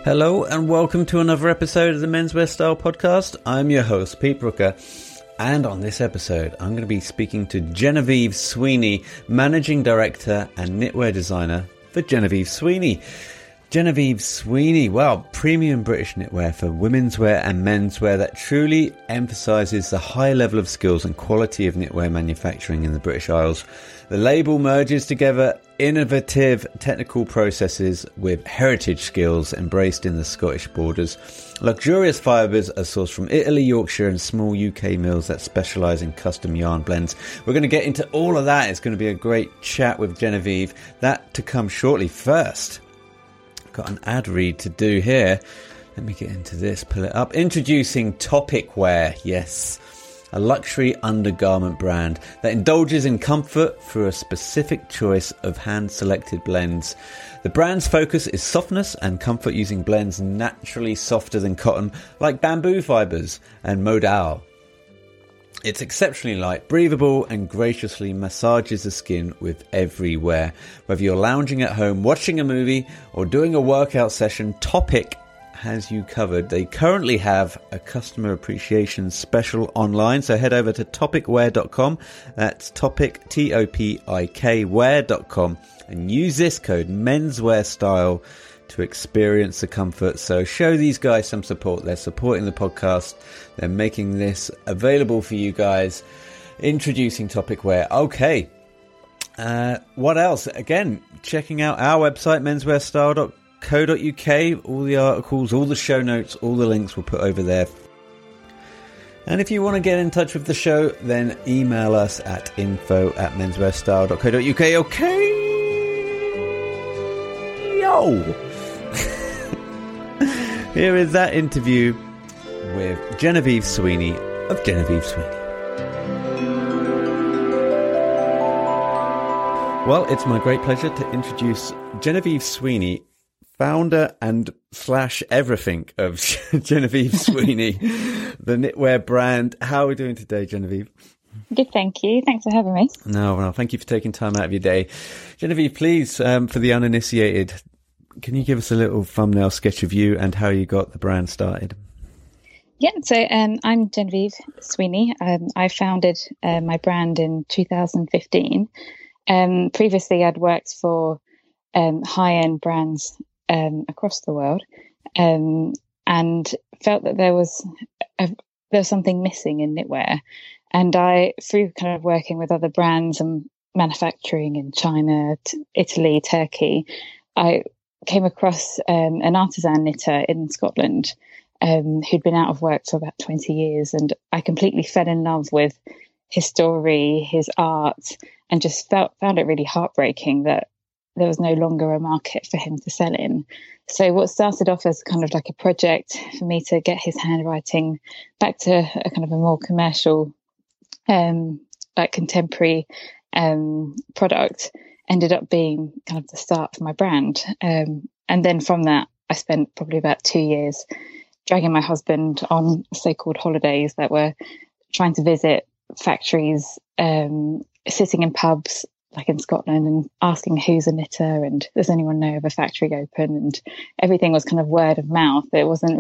Hello and welcome to another episode of the Menswear Style Podcast. I'm your host, Pete Brooker, and on this episode I'm going to be speaking to Genevieve Sweeney, Managing Director and Knitwear Designer for Genevieve Sweeney. Genevieve Sweeney, well, premium British knitwear for women's wear and menswear that truly emphasises the high level of skills and quality of knitwear manufacturing in the British Isles. The label merges together innovative technical processes with heritage skills embraced in the Scottish borders. Luxurious fibres are sourced from Italy, Yorkshire and small UK mills that specialise in custom yarn blends. We're going to get into all of that. It's going to be a great chat with Genevieve. That to come shortly. First, got an ad read to do here. Let me get into this, pull it up. Introducing Topic Wear, yes, a luxury undergarment brand that indulges in comfort through a specific choice of hand-selected blends. The brand's focus is softness and comfort using blends naturally softer than cotton, like bamboo fibres and modal. It's exceptionally light, breathable and graciously massages the skin with every wear. Whether you're lounging at home, watching a movie or doing a workout session, Topic has you covered. They currently have a customer appreciation special online, so head over to topicwear.com. That's Topic, T-O-P-I-K, wear.com, and use this code Menswear Style to experience the comfort. So show these guys some support. They're supporting the podcast. They're making this available for you guys. Introducing Topic Wear. Okay. What else? Again, checking out our website, menswearstyle.co.uk. All the articles, all the show notes, all the links we'll put over there. And if you want to get in touch with the show, then email us at info@menswearstyle.co.uk. Okay. Yo! Here is that interview with Genevieve Sweeney of Genevieve Sweeney. Well, it's my great pleasure to introduce Genevieve Sweeney, founder and / everything of Genevieve Sweeney, the knitwear brand. How are we doing today, Genevieve? Good, thank you. Thanks for having me. No, thank you for taking time out of your day. Genevieve, please, for the uninitiated, can you give us a little thumbnail sketch of you and how you got the brand started? Yeah, so I'm Genevieve Sweeney. I founded my brand in 2015. Previously, I'd worked for high-end brands across the world and felt that there was something missing in knitwear. And through kind of working with other brands and manufacturing in China, Italy, Turkey, I came across an artisan knitter in Scotland who'd been out of work for about 20 years. And I completely fell in love with his story, his art, and just found it really heartbreaking that there was no longer a market for him to sell in. So what started off as kind of like a project for me to get his handwriting back to a kind of a more commercial, like contemporary product ended up being kind of the start for my brand. And then from that, I spent probably about 2 years dragging my husband on so-called holidays that were trying to visit factories, sitting in pubs like in Scotland and asking who's a knitter and does anyone know of a factory open, and everything was kind of word of mouth. There wasn't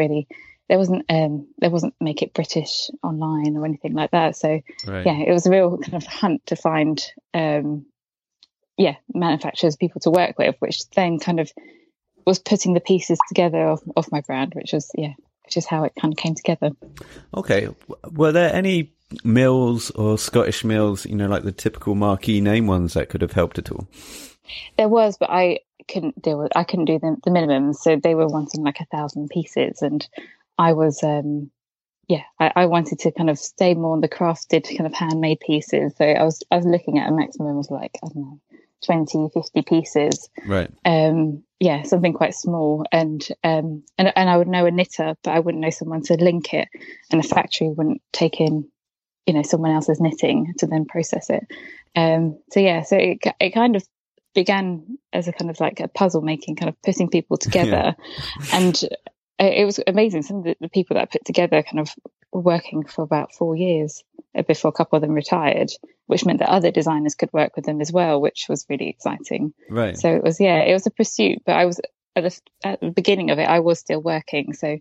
Make It British online or anything like that. So right. Yeah, it was a real kind of hunt to find manufacturers, people to work with, which then kind of was putting the pieces together of my brand, which is how it kind of came together. Okay. Were there any mills or Scottish mills, like the typical marquee name ones that could have helped at all? There was, but I couldn't do the minimum. So they were wanting like 1,000 pieces, and I was, I wanted to kind of stay more on the crafted kind of handmade pieces. So I was looking at a maximum of like, I don't know, 20, 50 pieces. Right. Something quite small. And I would know a knitter, but I wouldn't know someone to link it. And a factory wouldn't take in, someone else's knitting to then process it. So it kind of began as a kind of like a puzzle making, kind of putting people together. And it was amazing. Some of the people that I put together kind of were working for about 4 years before a couple of them retired, which meant that other designers could work with them as well, which was really exciting. Right. So it was a pursuit, but at the beginning of it, I was still working. So,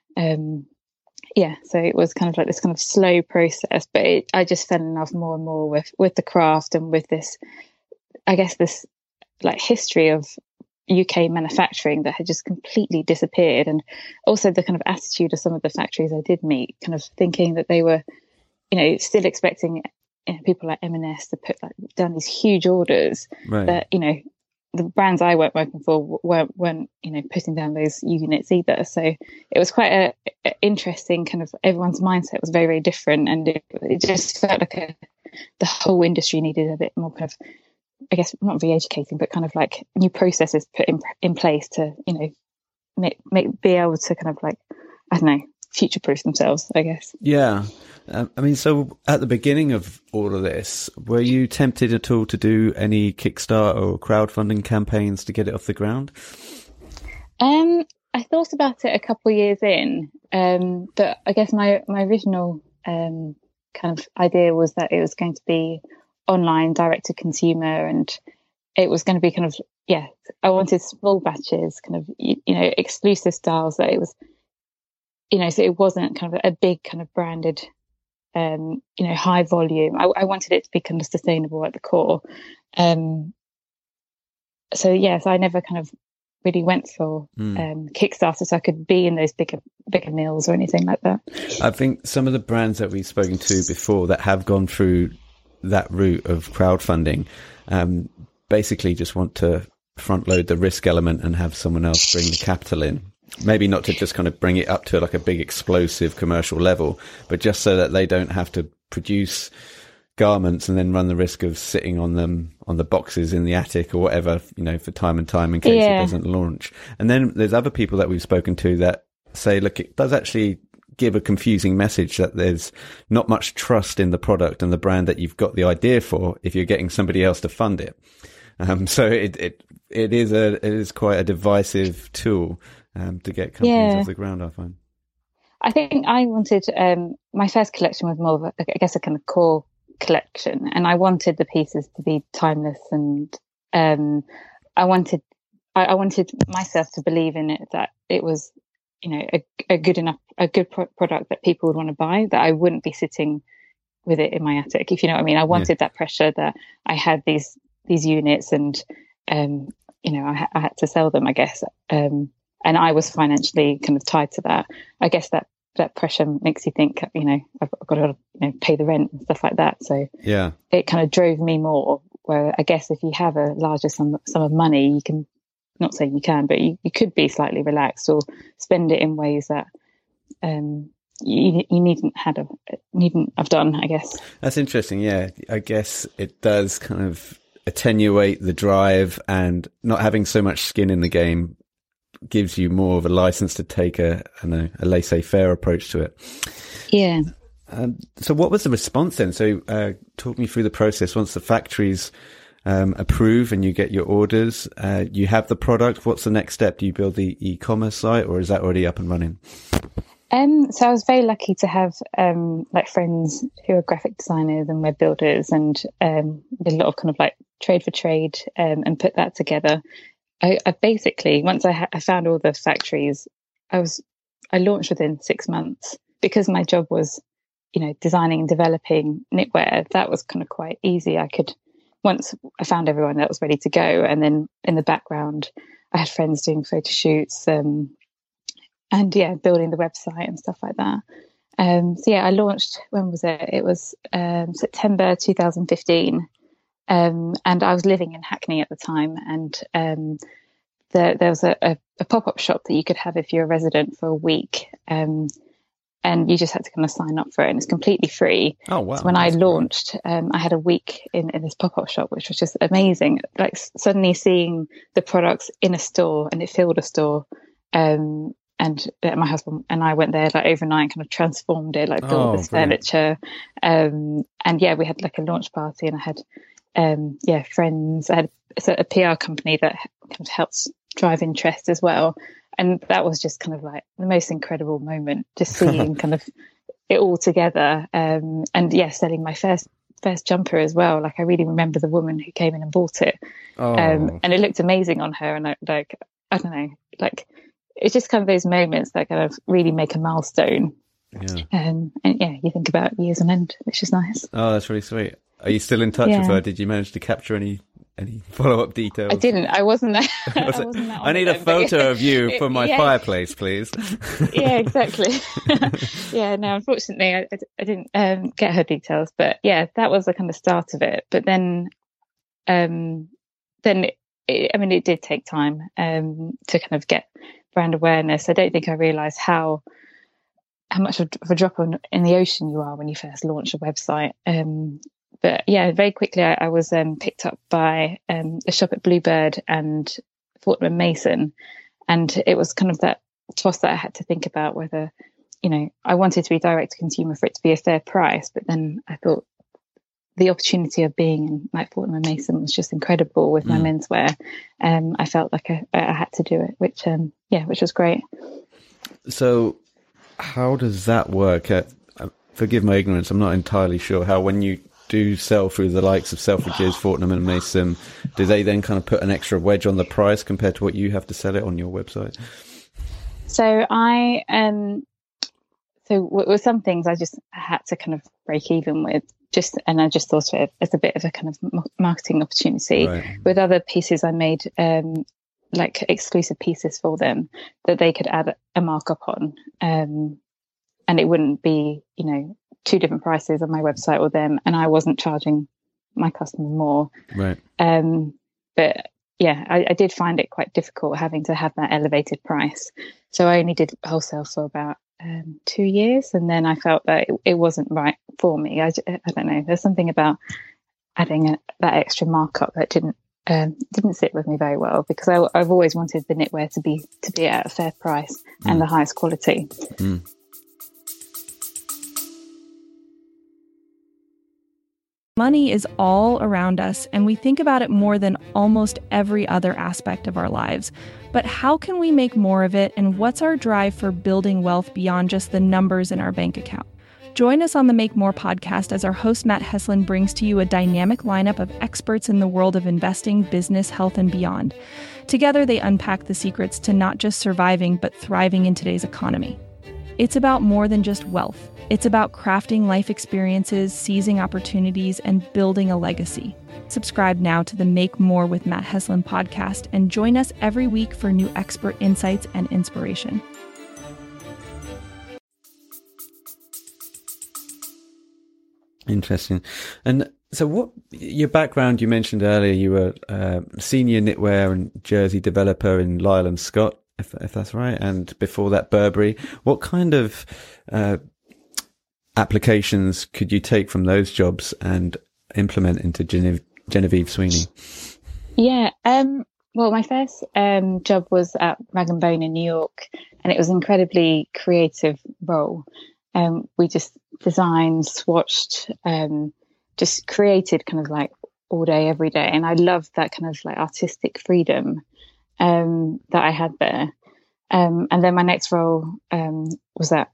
so it was kind of like this kind of slow process, but I just fell in love more and more with the craft and with this, I guess, this like history of UK manufacturing that had just completely disappeared. And also the kind of attitude of some of the factories I did meet, kind of thinking that they were, still expecting people like M&S to put down these huge orders, right. That, the brands I weren't working for weren't putting down those units either. So it was quite a interesting kind of, everyone's mindset was very, very different, and it just felt like the whole industry needed a bit more kind of, I guess, not re-educating, but kind of like new processes put in place to be able to kind of like, I don't know, future-proof themselves, I guess. Yeah. So at the beginning of all of this, were you tempted at all to do any Kickstarter or crowdfunding campaigns to get it off the ground? I thought about it a couple of years in, but I guess my original kind of idea was that it was going to be online, direct to consumer, and it was going to be kind of, I wanted small batches, kind of, exclusive styles, that it was, so it wasn't kind of a big kind of branded, high volume. I wanted it to be kind of sustainable at the core. So I never kind of really went for Kickstarter, so I could be in those bigger mills or anything like that. I think some of the brands that we've spoken to before that have gone through that route of crowdfunding basically just want to front load the risk element and have someone else bring the capital in. Maybe not to just kind of bring it up to like a big explosive commercial level, but just so that they don't have to produce garments and then run the risk of sitting on them on the boxes in the attic or whatever, for time and time in case it doesn't launch. And then there's other people that we've spoken to that say, look, it does actually give a confusing message that there's not much trust in the product and the brand that you've got the idea for if you're getting somebody else to fund it. So it is quite a divisive tool to get companies off the ground, I find. I think I wanted, my first collection was more of a kind of core collection, and I wanted the pieces to be timeless, and I wanted myself to believe in it, that it was, a good product that people would want to buy, that I wouldn't be sitting with it in my attic, if you know what I mean. I wanted that pressure that I had these units, and I had to sell them, I guess. And I was financially kind of tied to that. I guess that pressure makes you think, I've got to pay the rent and stuff like that. So it kind of drove me more. Where I guess if you have a larger sum of money, you can, not saying you can, but you could be slightly relaxed or spend it in ways that you needn't have done, I guess. That's interesting. Yeah, I guess it does kind of attenuate the drive, and not having so much skin in the game gives you more of a license to take a laissez-faire approach to it. Yeah. So what was the response then? So talk me through the process. Once the factories approve and you get your orders, you have the product. What's the next step? Do you build the e-commerce site, or is that already up and running? So I was very lucky to have friends who are graphic designers and web builders, and did a lot of kind of like trade for trade, and put that together. I basically, once I found all the factories, I launched within 6 months, because my job was, designing and developing knitwear. That was kind of quite easy. Once I found everyone, that was ready to go. And then in the background, I had friends doing photo shoots, and building the website and stuff like that. I launched, when was it? It was September 2015. And I was living in Hackney at the time, and there was a pop-up shop that you could have if you're a resident for a week, and you just had to kind of sign up for it, and it's completely free. Oh wow! So when I launched, I had a week in this pop-up shop, which was just amazing. Like suddenly seeing the products in a store, and it filled a store. And my husband and I went there like overnight, kind of transformed it, like built this furniture. We had like a launch party, and I had friends. I had a PR company that kind of helps drive interest as well, and that was just kind of like the most incredible moment, just seeing kind of it all together. Selling my first jumper as well. Like I really remember the woman who came in and bought it, and it looked amazing on her, and I don't know, like it's just kind of those moments that kind of really make a milestone. Yeah. And yeah, you think about years on end, which is nice. Oh, that's really sweet. Are you still in touch with her? Did you manage to capture any follow-up details? I didn't. I wasn't there. I need a photo of you for my fireplace, please. Yeah, exactly. Yeah, no, unfortunately, I didn't get her details. But yeah, that was the kind of start of it. But then it did take time to kind of get brand awareness. I don't think I realised how much of a drop in the ocean you are when you first launch a website. But yeah, very quickly I was picked up by a shop at Bluebird and Fortnum & Mason, and it was kind of that toss that I had to think about whether, I wanted to be direct to consumer for it to be a fair price, but then I thought the opportunity of being in like Fortnum & Mason was just incredible with my menswear. I felt like I had to do it, which was great. So how does that work? Forgive my ignorance, I'm not entirely sure how, when you do sell through the likes of Selfridges, Fortnum & Mason, do they then kind of put an extra wedge on the price compared to what you have to sell it on your website? So with some things I just had to kind of break even with, and I just thought of it as a bit of a kind of marketing opportunity. Right. With other pieces I made like exclusive pieces for them that they could add a markup on, and it wouldn't be, two different prices on my website or them, and I wasn't charging my customer more. Right. But yeah, I did find it quite difficult having to have that elevated price. So I only did wholesale for about 2 years, and then I felt that it wasn't right for me. I don't know. There's something about adding that extra markup that didn't sit with me very well, because I've always wanted the knitwear to be at a fair price and the highest quality. Money is all around us, and we think about it more than almost every other aspect of our lives. But how can we make more of it, and what's our drive for building wealth beyond just the numbers in our bank account? Join us on the Make More podcast as our host Matt Heslin brings to you a dynamic lineup of experts in the world of investing, business, health, and beyond. Together, they unpack the secrets to not just surviving, but thriving in today's economy. It's about more than just wealth. It's about crafting life experiences, seizing opportunities, and building a legacy. Subscribe now to the Make More with Matt Heslin podcast and join us every week for new expert insights and inspiration. Interesting. And so what your background, you mentioned earlier, you were senior knitwear and jersey developer in Lyle & Scott, if that's right. And before that, Burberry. What kind of applications could you take from those jobs and implement into Genevieve Sweeney? Yeah. Well, my first job was at Rag & Bone in New York, and it was an incredibly creative role. We just designed, swatched, just created kind of like all day, every day. And I loved that kind of like artistic freedom that I had there. And then my next role was at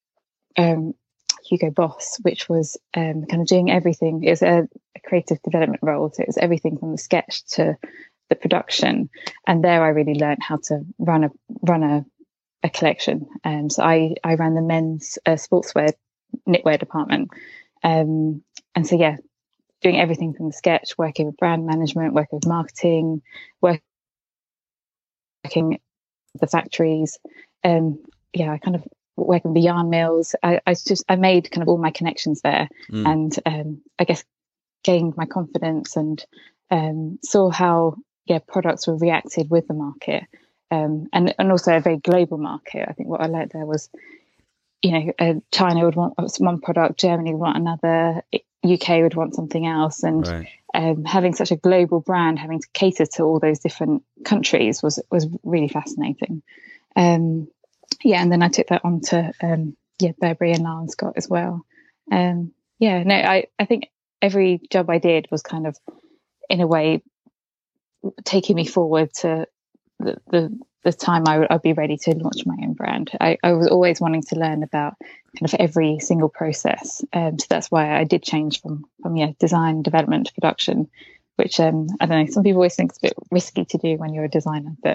Hugo Boss, which was kind of doing everything. It was a creative development role, so it was everything from the sketch to the production. And there I really learned how to run a collection. So I ran the men's sportswear knitwear department. And so yeah, doing everything from the sketch, working with brand management, working with marketing, working with the factories. I kind of working with the yarn mills. I made kind of all my connections there, and I guess gained my confidence and saw how products were reacted with the market, and also a very global market. I think what I learned there was, China would want one product, Germany would want another, UK would want something else, and right. Having such a global brand, having to cater to all those different countries was really fascinating. And then I took that on to Burberry and Lyle & Scott as well. I think every job I did was kind of, in a way, taking me forward to the time I'd be ready to launch my own brand. I was always wanting to learn about kind of every single process. So that's why I did change from design, development to production, which I don't know, some people always think it's a bit risky to do when you're a designer, but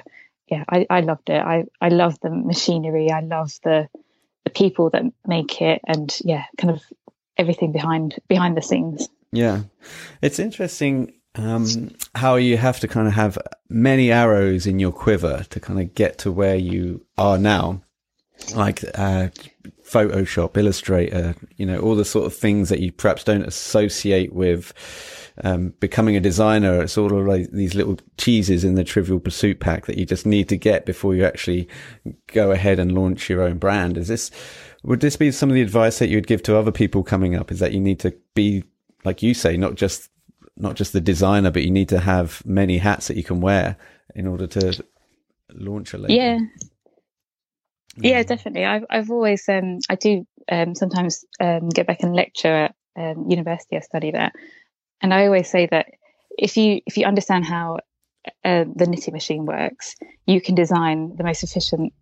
yeah, I loved it. I love the machinery. I love the people that make it, and yeah, kind of everything behind the scenes. Yeah, it's interesting how you have to kind of have many arrows in your quiver to kind of get to where you are now, like Photoshop, Illustrator, all the sort of things that you perhaps don't associate with becoming a designer. It's all of like these little cheeses in the Trivial Pursuit pack that you just need to get before you actually go ahead and launch your own brand. Would this be some of the advice that you'd give to other people coming up, is that you need to be, like you say, not just the designer, but you need to have many hats that you can wear in order to launch a label? Yeah, definitely. I've always I do sometimes get back and lecture at university. I study there, and I always say that if you understand how the knitting machine works, you can design the most efficient,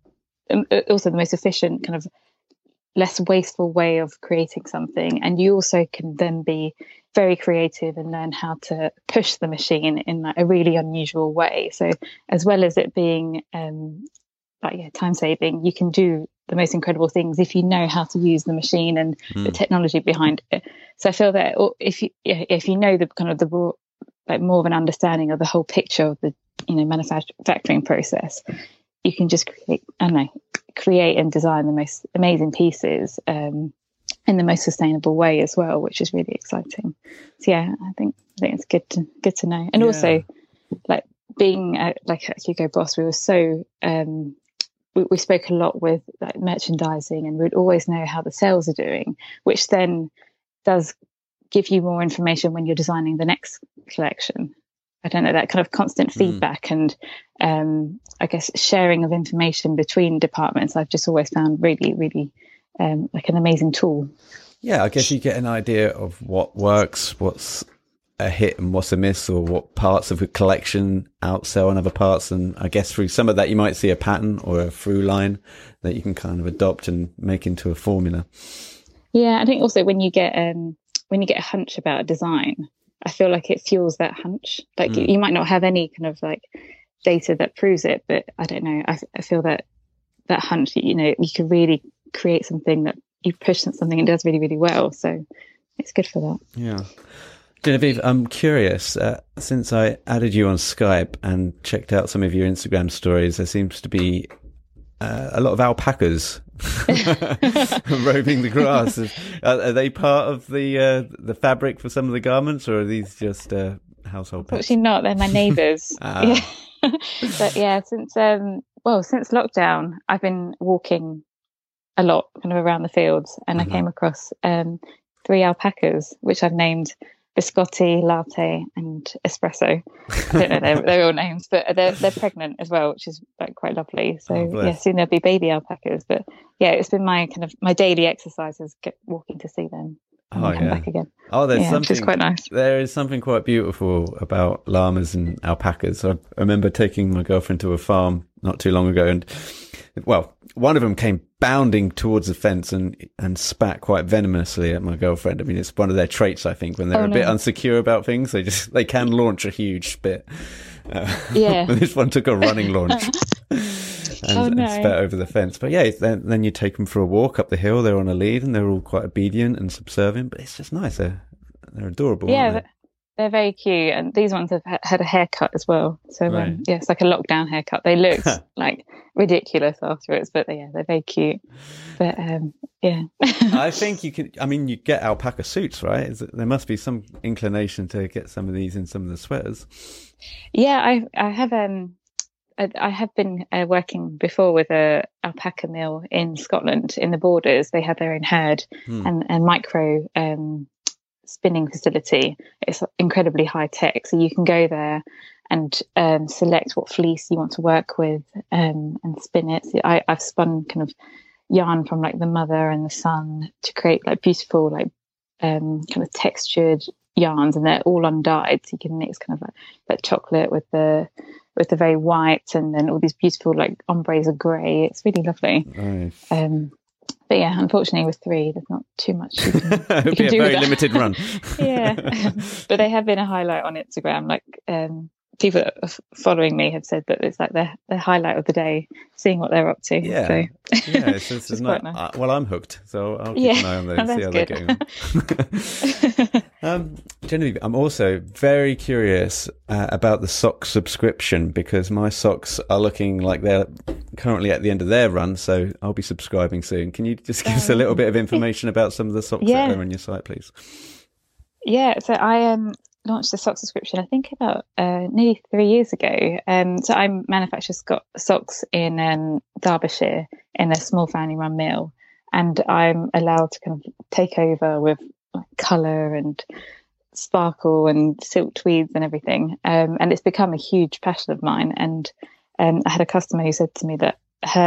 kind of less wasteful way of creating something, and you also can then be very creative and learn how to push the machine in like a really unusual way. So as well as it being time saving, you can do the most incredible things if you know how to use the machine and the technology behind it. So I feel that if you know the kind of the more of an understanding of the whole picture of the manufacturing process, you can just create and design the most amazing pieces in the most sustainable way as well, which is really exciting. So yeah, I think it's good to know. And also, like being like at Hugo Boss, we were so we spoke a lot with like merchandising, and we'd always know how the sales are doing, which then does give you more information when you're designing the next collection. I don't know, that kind of constant feedback and I guess sharing of information between departments, I've just always found really, really like an amazing tool. Yeah, I guess you get an idea of what works, what's a hit and what's a miss, or what parts of a collection outsell and other parts. And I guess through some of that, you might see a pattern or a through line that you can kind of adopt and make into a formula. Yeah, I think also when you get a hunch about a design, I feel like it fuels that hunch. Like you might not have any kind of like data that proves it, but I don't know. I feel that hunch, you can really create something that you push something and does really, really well. So it's good for that. Yeah. Genevieve, I'm curious, since I added you on Skype and checked out some of your Instagram stories, there seems to be a lot of alpacas roaming the grass. Are they part of the fabric for some of the garments, or are these just household pets? Actually not, they're my neighbours. Yeah. But yeah, since lockdown, I've been walking a lot kind of around the fields, and I came across 3 alpacas, which I've named Biscotti, Latte, and Espresso. I don't know their real names, but they're pregnant as well, which is like quite lovely. So soon there'll be baby alpacas. But yeah, it's been my daily exercises, walking to see them and come back again. Oh, there's something, which is quite nice. There is something quite beautiful about llamas and alpacas. I remember taking my girlfriend to a farm not too long ago, and one of them came bounding towards the fence and spat quite venomously at my girlfriend. I mean, it's one of their traits, I think, when they're a bit unsecure about things. They can launch a huge spit. This one took a running launch and spat over the fence. But yeah, then you take them for a walk up the hill. They're on a lead and they're all quite obedient and subservient. But it's just nice. They're adorable. Yeah, aren't they? They're very cute, and these ones have had a haircut as well. So it's like a lockdown haircut. They look like ridiculous afterwards, but they're very cute. But I think you can. I mean, you get alpaca suits, right? There must be some inclination to get some of these in some of the sweaters. Yeah, I have. I have been working before with a alpaca mill in Scotland in the Borders. They have their own herd and micro spinning facility. It's incredibly high tech, so you can go there and select what fleece you want to work with and spin it. So I've spun kind of yarn from like the mother and the son to create like beautiful like kind of textured yarns, and they're all undyed, so you can mix kind of like chocolate with the very white, and then all these beautiful like ombres of grey. It's really lovely. Nice. But yeah, unfortunately with 3, there's not too much you can, it would be a very limited run. Yeah. But they have been a highlight on Instagram, like people that are following me have said that it's like their highlight of the day, seeing what they're up to. Yeah, so. yeah, it's quite nice. nice. Well, I'm hooked, so I'll keep an eye on those, see how they're getting on. Genevieve, I'm also very curious about the sock subscription, because my socks are looking like they're currently at the end of their run, so I'll be subscribing soon. Can you just give us a little bit of information about some of the socks that are on your site, please? Yeah, so I launched a sock subscription, I think about nearly 3 years ago. So I manufacture socks in Derbyshire in a small family-run mill, and I'm allowed to kind of take over with like colour and sparkle and silk tweeds and everything. And it's become a huge passion of mine. And I had a customer who said to me that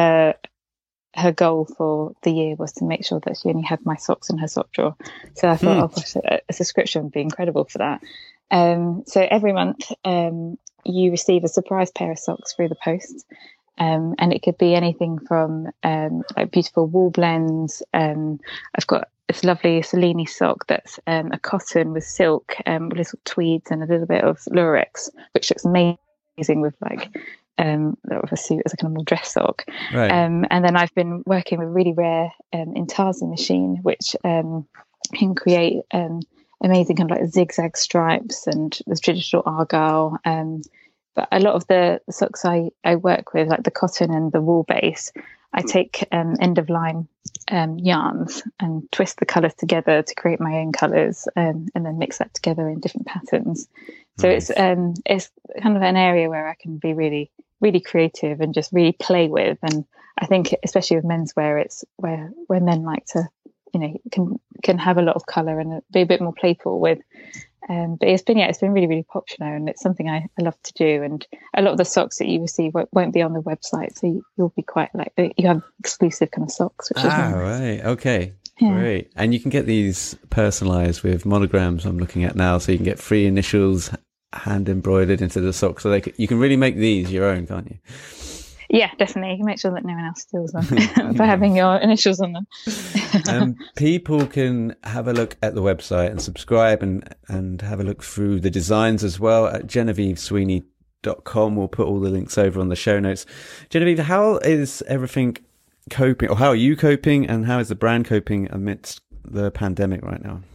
her goal for the year was to make sure that she only had my socks in her sock drawer. So I thought, oh gosh, a subscription would be incredible for that. So every month you receive a surprise pair of socks through the post. And it could be anything from like beautiful wool blends. I've got this lovely Cellini sock that's a cotton with silk, with little tweeds and a little bit of lurex, which looks amazing with like of a suit as a kind of more dress sock. Right. And then I've been working with really rare Intazi machine, which can create amazing kind of like zigzag stripes and the traditional argyle. But a lot of the socks I work with, like the cotton and the wool base, I take end of line yarns and twist the colours together to create my own colours, and then mix that together in different patterns. So it's kind of an area where I can be really, really creative and just really play with. And I think especially with menswear, it's where men like to, can have a lot of colour and be a bit more playful with. But it's been really, really popular, and it's something I love to do. And a lot of the socks that you receive won't be on the website, so you'll be quite like you have exclusive kind of socks. Which is right, okay, yeah. Great. And you can get these personalised with monograms. I'm looking at now, so you can get 3 initials hand embroidered into the socks. So you can really make these your own, can't you? Yeah, definitely. You can make sure that no one else steals them by having your initials on them. People can have a look at the website and subscribe and have a look through the designs as well at GenevieveSweeney.com. We'll put all the links over on the show notes. Genevieve, how is everything coping, or how are you coping, and how is the brand coping amidst the pandemic right now?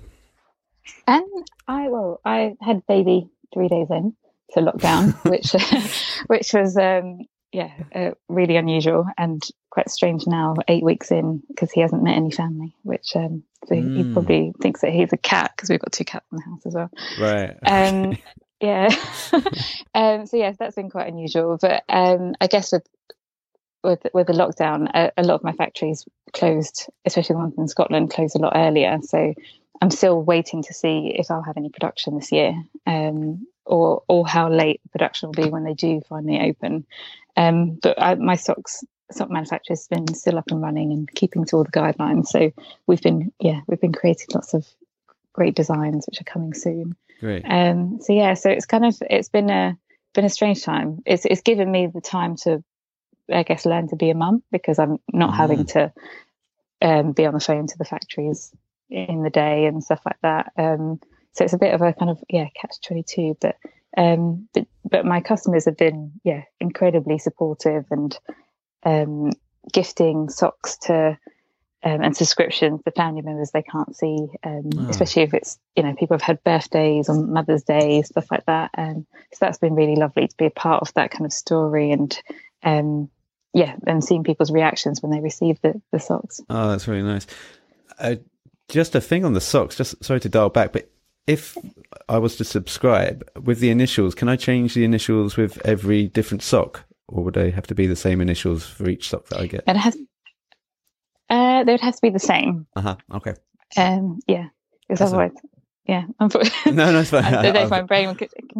I had baby 3 days in to lockdown, which was really unusual and quite strange now, 8 weeks in, because he hasn't met any family, which so he probably thinks that he's a cat, because we've got 2 cats in the house as well. Right. Yeah. So yes, that's been quite unusual. But I guess with the lockdown, a lot of my factories closed, especially the ones in Scotland, closed a lot earlier. So I'm still waiting to see if I'll have any production this year, or how late the production will be when they do finally open. But my sock manufacturer has been still up and running and keeping to all the guidelines. So we've been creating lots of great designs which are coming soon. Great. So it's been a strange time. It's given me the time to, I guess, learn to be a mum, because I'm not having to be on the phone to the factories in the day and stuff like that. So it's a bit of a kind of catch-22, but my customers have been incredibly supportive and gifting socks to and subscriptions to family members they can't see, especially if it's people have had birthdays on Mother's Day, stuff like that. So that's been really lovely to be a part of that kind of story, and seeing people's reactions when they receive the socks. Oh, that's really nice. Just a thing on the socks, just sorry to dial back, but if I was to subscribe with the initials, can I change the initials with every different sock, or would they have to be the same initials for each sock that I get? They would have to be the same. Okay. Because otherwise, unfortunately. No, it's fine. I don't know if my brain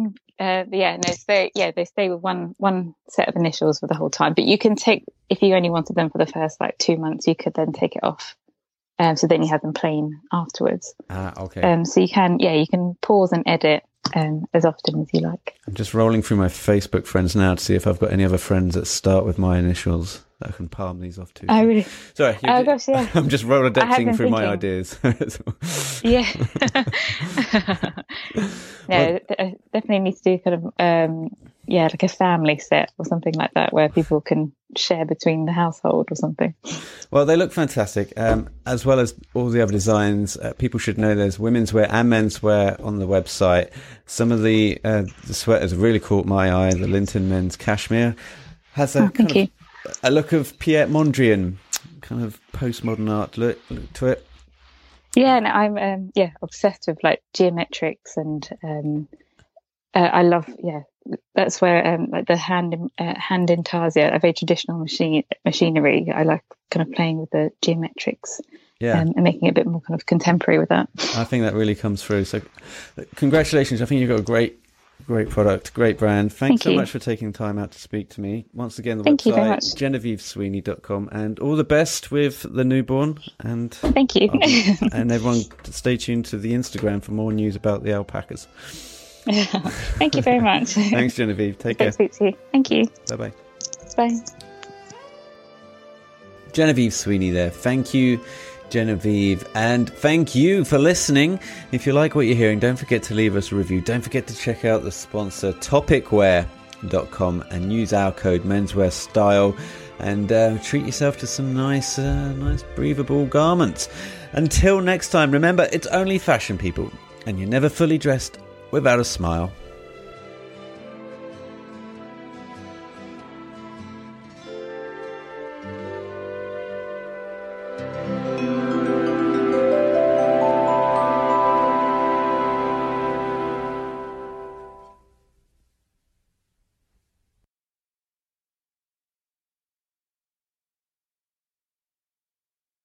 they stay with one set of initials for the whole time. But you can take, if you only wanted them for the first 2 months, you could then take it off. So then you have them plain afterwards. Okay. So you can pause and edit as often as you like. I'm just rolling through my Facebook friends now to see if I've got any other friends that start with my initials that I can palm these off to. Oh, really? Sorry. Oh, gosh, yeah. I'm just Rolodexing through my ideas. Yeah. No, definitely need to do kind of like a family set or something like that, where people can share between the household or something. Well, they look fantastic, as well as all the other designs. People should know there's women's wear and men's wear on the website. Some of the sweaters really caught my eye. The Linton men's cashmere has a a look of Pierre Mondrian, kind of postmodern art look to it. Yeah, and I'm obsessed with like geometrics, and I love that's where like the hand intarsia, a very traditional machinery. I like kind of playing with the geometrics, and making it a bit more kind of contemporary with that. I think that really comes through. So, congratulations! I think you've got a great product, great brand. Thanks so much for taking time out to speak to me. Once again, the website GenevieveSweeney.com, and all the best with the newborn. And thank you. And everyone, stay tuned to the Instagram for more news about the alpacas. Thank you very much. Thanks, Genevieve. Take care. Speak to you. Thank you. Bye-bye. Bye. Genevieve Sweeney there. Thank you, Genevieve, and thank you for listening. If you like what you're hearing, don't forget to leave us a review. Don't forget to check out the sponsor topicwear.com and use our code menswearstyle, and treat yourself to some nice breathable garments. Until next time, remember, it's only fashion, people, and you're never fully dressed without a smile.